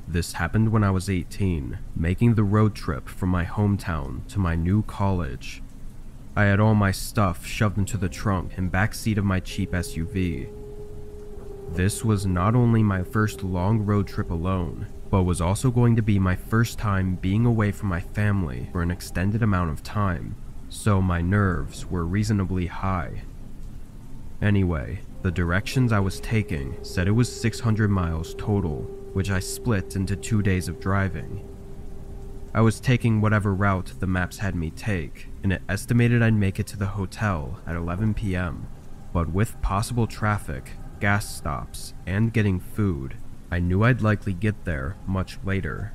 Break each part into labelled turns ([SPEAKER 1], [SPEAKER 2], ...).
[SPEAKER 1] This happened when I was 18, making the road trip from my hometown to my new college. I had all my stuff shoved into the trunk and backseat of my cheap SUV. This was not only my first long road trip alone, but was also going to be my first time being away from my family for an extended amount of time, so my nerves were reasonably high. Anyway, the directions I was taking said it was 600 miles total, which I split into 2 days of driving. I was taking whatever route the maps had me take, and it estimated I'd make it to the hotel at 11 p.m., but with possible traffic, gas stops, and getting food, I knew I'd likely get there much later.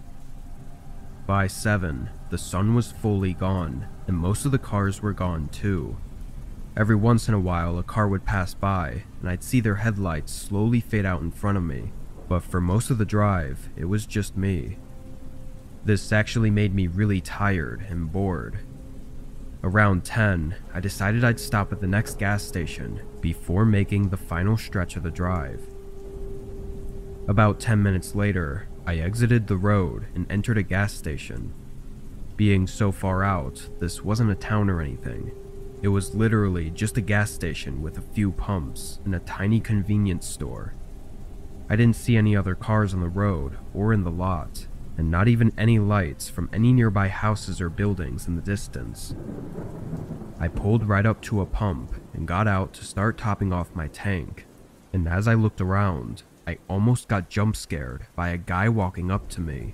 [SPEAKER 1] By 7, the sun was fully gone, and most of the cars were gone too. Every once in a while a car would pass by, and I'd see their headlights slowly fade out in front of me, but for most of the drive, it was just me. This actually made me really tired and bored. Around 10, I decided I'd stop at the next gas station before making the final stretch of the drive. About 10 minutes later, I exited the road and entered a gas station. Being so far out, this wasn't a town or anything. It was literally just a gas station with a few pumps and a tiny convenience store. I didn't see any other cars on the road or in the lot, and not even any lights from any nearby houses or buildings in the distance. I pulled right up to a pump and got out to start topping off my tank, and as I looked around, I almost got jump scared by a guy walking up to me.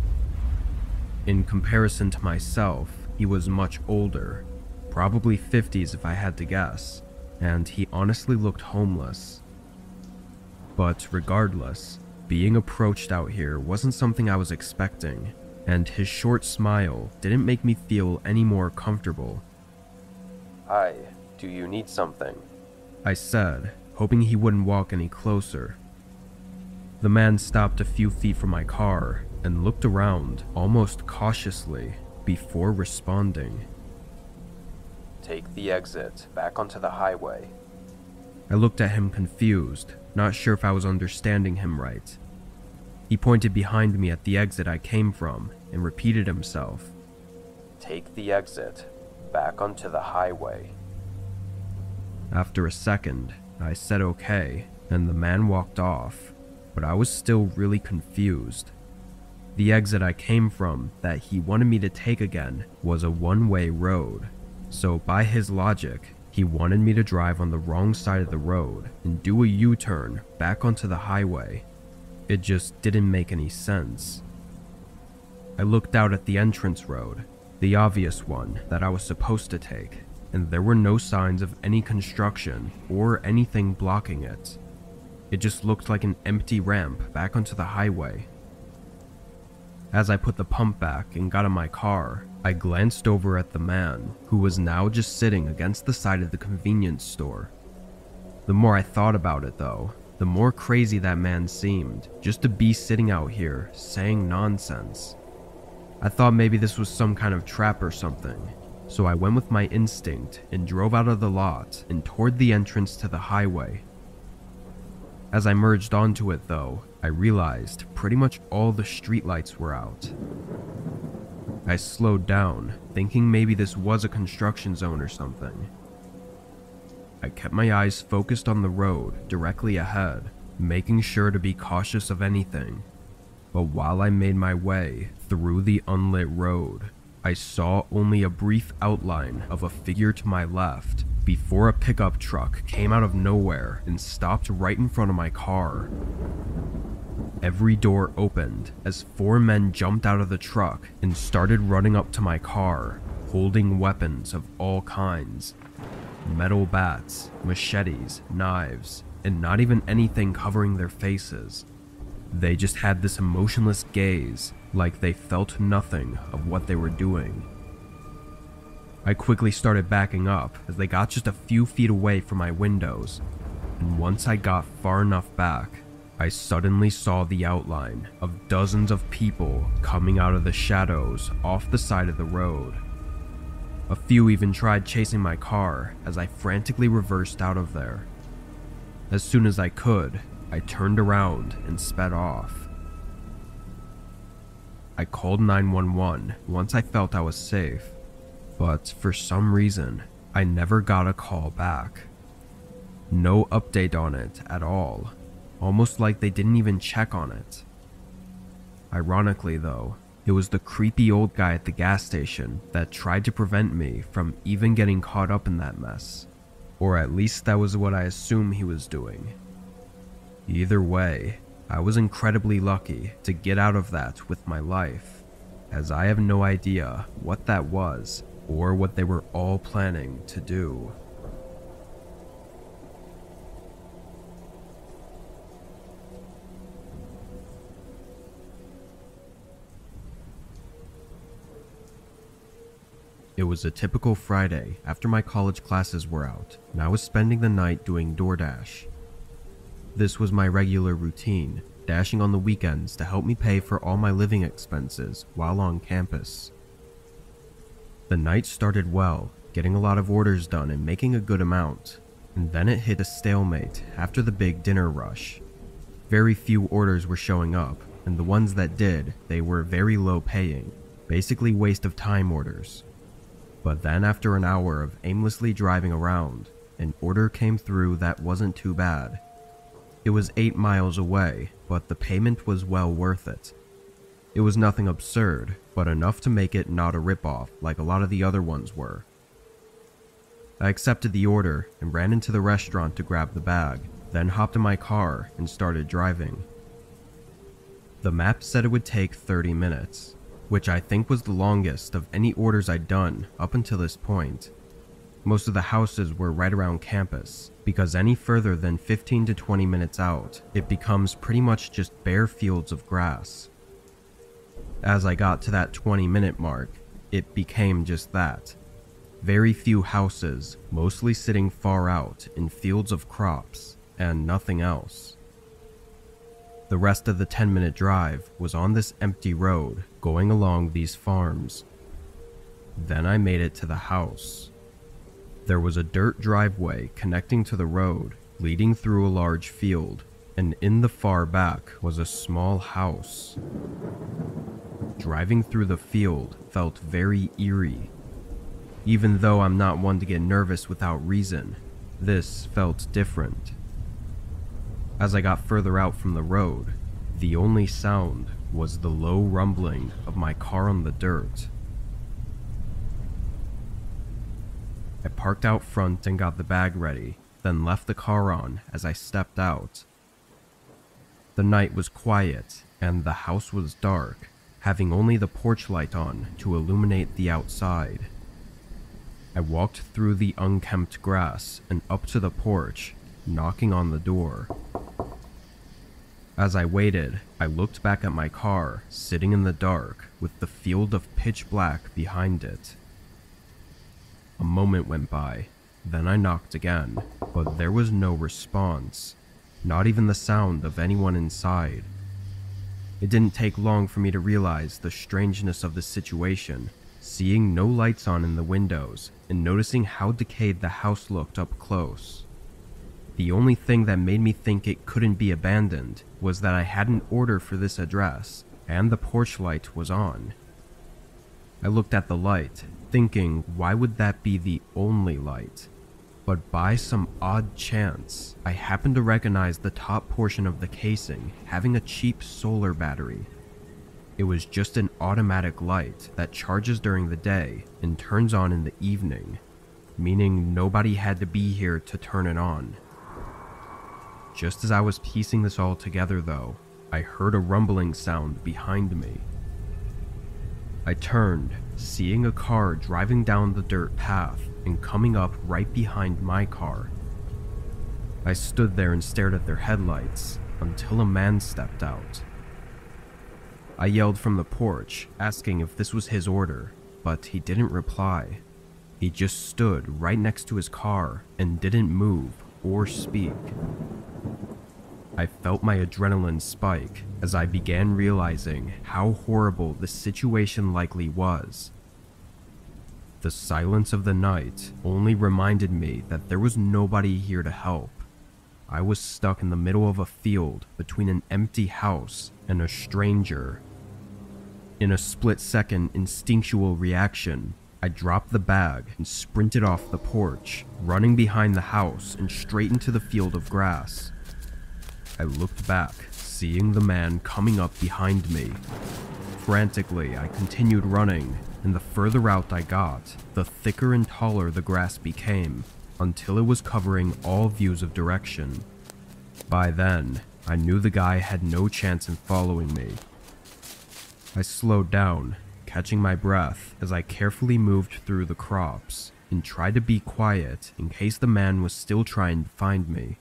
[SPEAKER 1] In comparison to myself, he was much older, probably 50s if I had to guess, and he honestly looked homeless. But regardless, being approached out here wasn't something I was expecting, and his short smile didn't make me feel any more comfortable.
[SPEAKER 2] "Hi, do you need something?"
[SPEAKER 1] I said, hoping he wouldn't walk any closer. The man stopped a few feet from my car and looked around almost cautiously before responding.
[SPEAKER 2] "Take the exit back onto the highway."
[SPEAKER 1] I looked at him confused, not sure if I was understanding him right. He pointed behind me at the exit I came from and repeated himself.
[SPEAKER 2] "Take the exit back onto the highway."
[SPEAKER 1] After a second, I said okay, and the man walked off, but I was still really confused. The exit I came from that he wanted me to take again was a one-way road, so by his logic, he wanted me to drive on the wrong side of the road and do a U-turn back onto the highway. It just didn't make any sense. I looked out at the entrance road, the obvious one that I was supposed to take, and there were no signs of any construction or anything blocking it. It just looked like an empty ramp back onto the highway. As I put the pump back and got in my car, I glanced over at the man, who was now just sitting against the side of the convenience store. The more I thought about it though, the more crazy that man seemed, just to be sitting out here saying nonsense. I thought maybe this was some kind of trap or something, so I went with my instinct and drove out of the lot and toward the entrance to the highway. As I merged onto it though, I realized pretty much all the streetlights were out. I slowed down, thinking maybe this was a construction zone or something. I kept my eyes focused on the road directly ahead, making sure to be cautious of anything. But while I made my way through the unlit road, I saw only a brief outline of a figure to my left before a pickup truck came out of nowhere and stopped right in front of my car. Every door opened as 4 men jumped out of the truck and started running up to my car, holding weapons of all kinds. Metal bats, machetes, knives, and not even anything covering their faces. They just had this emotionless gaze, like they felt nothing of what they were doing. I quickly started backing up as they got just a few feet away from my windows, and once I got far enough back, I suddenly saw the outline of dozens of people coming out of the shadows off the side of the road. A few even tried chasing my car as I frantically reversed out of there. As soon as I could, I turned around and sped off. I called 911 once I felt I was safe, but for some reason, I never got a call back. No update on it at all, almost like they didn't even check on it. Ironically though, it was the creepy old guy at the gas station that tried to prevent me from even getting caught up in that mess. Or at least that was what I assume he was doing. Either way, I was incredibly lucky to get out of that with my life, as I have no idea what that was or what they were all planning to do. It was a typical Friday after my college classes were out, and I was spending the night doing DoorDash. This was my regular routine, dashing on the weekends to help me pay for all my living expenses while on campus. The night started well, getting a lot of orders done and making a good amount, and then it hit a stalemate after the big dinner rush. Very few orders were showing up, and the ones that did, they were very low paying, basically waste of time orders. But then after an hour of aimlessly driving around, an order came through that wasn't too bad. It was 8 miles away, but the payment was well worth it. It was nothing absurd, but enough to make it not a ripoff like a lot of the other ones were. I accepted the order and ran into the restaurant to grab the bag, then hopped in my car and started driving. The map said it would take 30 minutes, which I think was the longest of any orders I'd done up until this point. Most of the houses were right around campus, because any further than 15 to 20 minutes out, it becomes pretty much just bare fields of grass. As I got to that 20-minute mark, it became just that. Very few houses, mostly sitting far out in fields of crops, and nothing else. The rest of the 10-minute drive was on this empty road going along these farms. Then I made it to the house. There was a dirt driveway connecting to the road, leading through a large field, and in the far back was a small house. Driving through the field felt very eerie. Even though I'm not one to get nervous without reason, this felt different. As I got further out from the road, the only sound was the low rumbling of my car on the dirt. I parked out front and got the bag ready, then left the car on as I stepped out. The night was quiet, and the house was dark, having only the porch light on to illuminate the outside. I walked through the unkempt grass and up to the porch, knocking on the door. As I waited, I looked back at my car, sitting in the dark, with the field of pitch black behind it. A moment went by, then I knocked again, but there was no response, not even the sound of anyone inside. It didn't take long for me to realize the strangeness of the situation, seeing no lights on in the windows and noticing how decayed the house looked up close. The only thing that made me think it couldn't be abandoned was that I had an order for this address, and the porch light was on. I looked at the light, thinking why would that be the only light? But by some odd chance, I happened to recognize the top portion of the casing having a cheap solar battery. It was just an automatic light that charges during the day and turns on in the evening, meaning nobody had to be here to turn it on. Just as I was piecing this all together though, I heard a rumbling sound behind me. I turned, seeing a car driving down the dirt path and coming up right behind my car. I stood there and stared at their headlights until a man stepped out. I yelled from the porch, asking if this was his order, but he didn't reply. He just stood right next to his car and didn't move or speak. I felt my adrenaline spike as I began realizing how horrible the situation likely was. The silence of the night only reminded me that there was nobody here to help. I was stuck in the middle of a field between an empty house and a stranger. In a split-second instinctual reaction, I dropped the bag and sprinted off the porch, running behind the house and straight into the field of grass. I looked back, seeing the man coming up behind me. Frantically, I continued running, and the further out I got, the thicker and taller the grass became, until it was covering all views of direction. By then, I knew the guy had no chance in following me. I slowed down, catching my breath as I carefully moved through the crops and tried to be quiet in case the man was still trying to find me.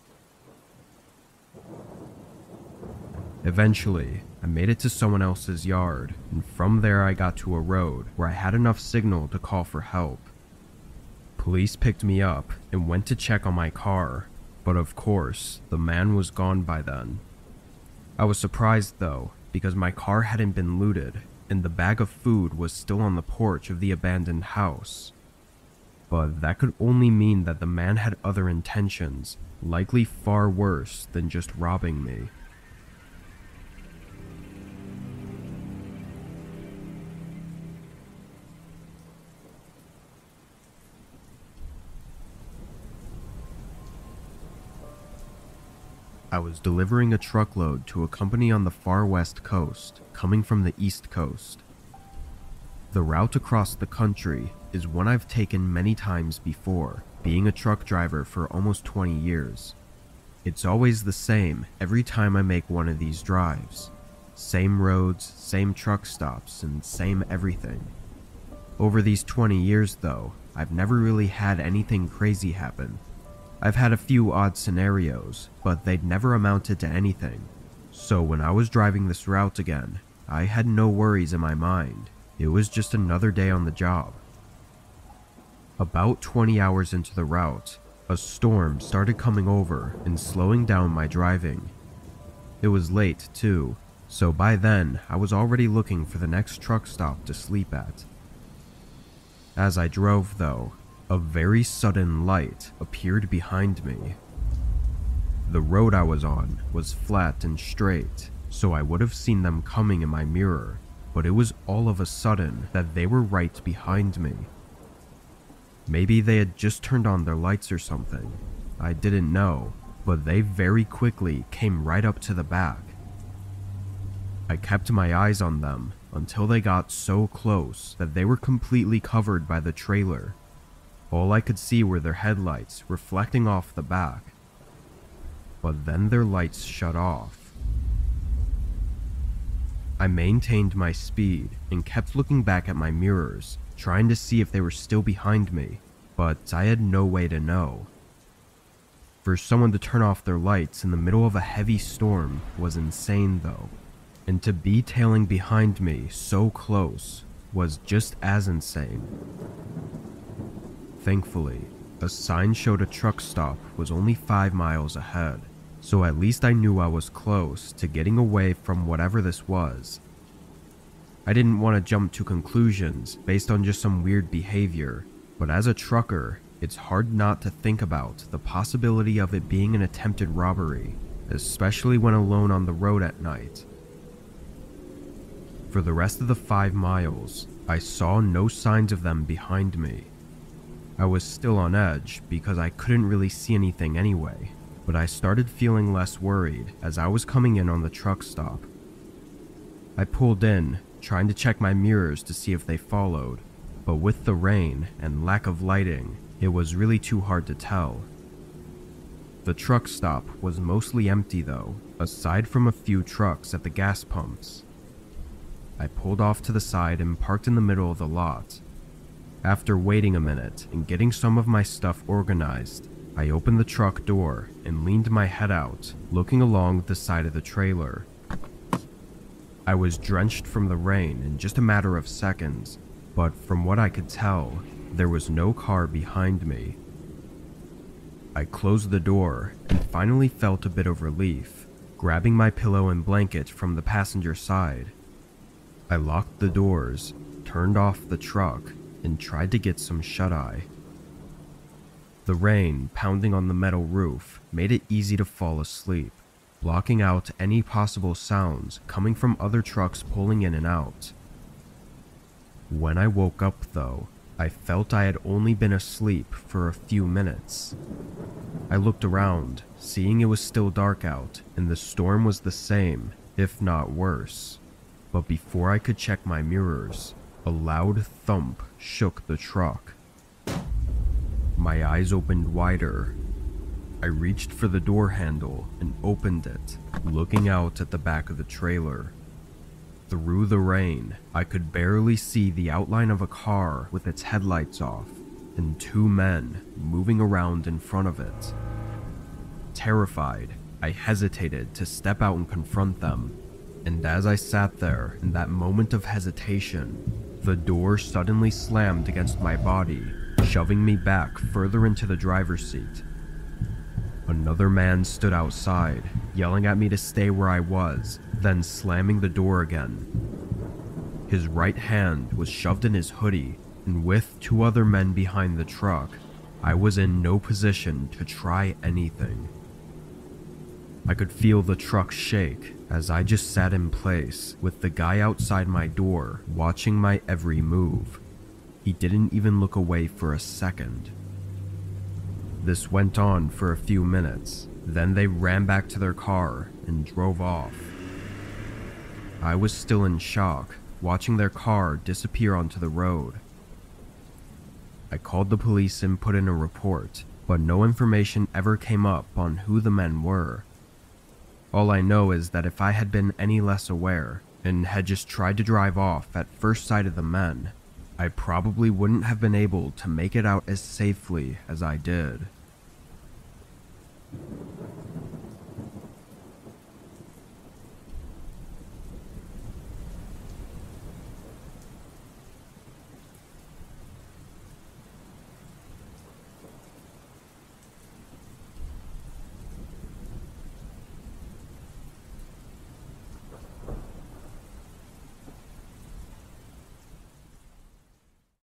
[SPEAKER 1] Eventually, I made it to someone else's yard, and from there I got to a road where I had enough signal to call for help. Police picked me up and went to check on my car, but of course, the man was gone by then. I was surprised though, because my car hadn't been looted, and the bag of food was still on the porch of the abandoned house. But that could only mean that the man had other intentions, likely far worse than just robbing me. I was delivering a truckload to a company on the far west coast, coming from the east coast. The route across the country is one I've taken many times before, being a truck driver for almost 20 years. It's always the same every time I make one of these drives. Same roads, same truck stops, and same everything. Over these 20 years though, I've never really had anything crazy happen. I've had a few odd scenarios, but they'd never amounted to anything. So when I was driving this route again, I had no worries in my mind. It was just another day on the job. About 20 hours into the route, a storm started coming over and slowing down my driving. It was late too, so by then I was already looking for the next truck stop to sleep at. As I drove though, a very sudden light appeared behind me. The road I was on was flat and straight, so I would have seen them coming in my mirror, but it was all of a sudden that they were right behind me. Maybe they had just turned on their lights or something. I didn't know, but they very quickly came right up to the back. I kept my eyes on them until they got so close that they were completely covered by the trailer. All I could see were their headlights reflecting off the back. But then their lights shut off. I maintained my speed and kept looking back at my mirrors, trying to see if they were still behind me, but I had no way to know. For someone to turn off their lights in the middle of a heavy storm was insane though, and to be tailing behind me so close was just as insane. Thankfully, a sign showed a truck stop was only 5 miles ahead, so at least I knew I was close to getting away from whatever this was. I didn't want to jump to conclusions based on just some weird behavior, but as a trucker, it's hard not to think about the possibility of it being an attempted robbery, especially when alone on the road at night. For the rest of the 5 miles, I saw no signs of them behind me. I was still on edge because I couldn't really see anything anyway, but I started feeling less worried as I was coming in on the truck stop. I pulled in, trying to check my mirrors to see if they followed, but with the rain and lack of lighting, it was really too hard to tell. The truck stop was mostly empty though, aside from a few trucks at the gas pumps. I pulled off to the side and parked in the middle of the lot. After waiting a minute and getting some of my stuff organized, I opened the truck door and leaned my head out, looking along the side of the trailer. I was drenched from the rain in just a matter of seconds, but from what I could tell, there was no car behind me. I closed the door and finally felt a bit of relief, grabbing my pillow and blanket from the passenger side. I locked the doors, turned off the truck, and tried to get some shut-eye. The rain pounding on the metal roof made it easy to fall asleep, blocking out any possible sounds coming from other trucks pulling in and out. When I woke up though, I felt I had only been asleep for a few minutes. I looked around, seeing it was still dark out and the storm was the same, if not worse. But before I could check my mirrors, a loud thump shook the truck. My eyes opened wider. I reached for the door handle and opened it, looking out at the back of the trailer. Through the rain, I could barely see the outline of a car with its headlights off, and two men moving around in front of it. Terrified, I hesitated to step out and confront them, and as I sat there in that moment of hesitation, the door suddenly slammed against my body, shoving me back further into the driver's seat. Another man stood outside, yelling at me to stay where I was, then slamming the door again. His right hand was shoved in his hoodie, and with two other men behind the truck, I was in no position to try anything. I could feel the truck shake as I just sat in place with the guy outside my door watching my every move. He didn't even look away for a second. This went on for a few minutes, then they ran back to their car and drove off. I was still in shock, watching their car disappear onto the road. I called the police and put in a report, but no information ever came up on who the men were. All I know is that if I had been any less aware, and had just tried to drive off at first sight of the men, I probably wouldn't have been able to make it out as safely as I did.